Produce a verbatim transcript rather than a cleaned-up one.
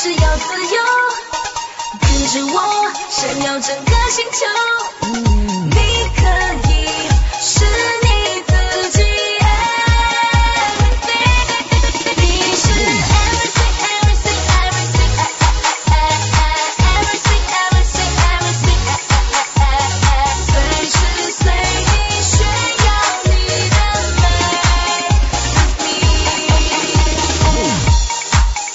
是要自由，跟着我闪耀整个星球。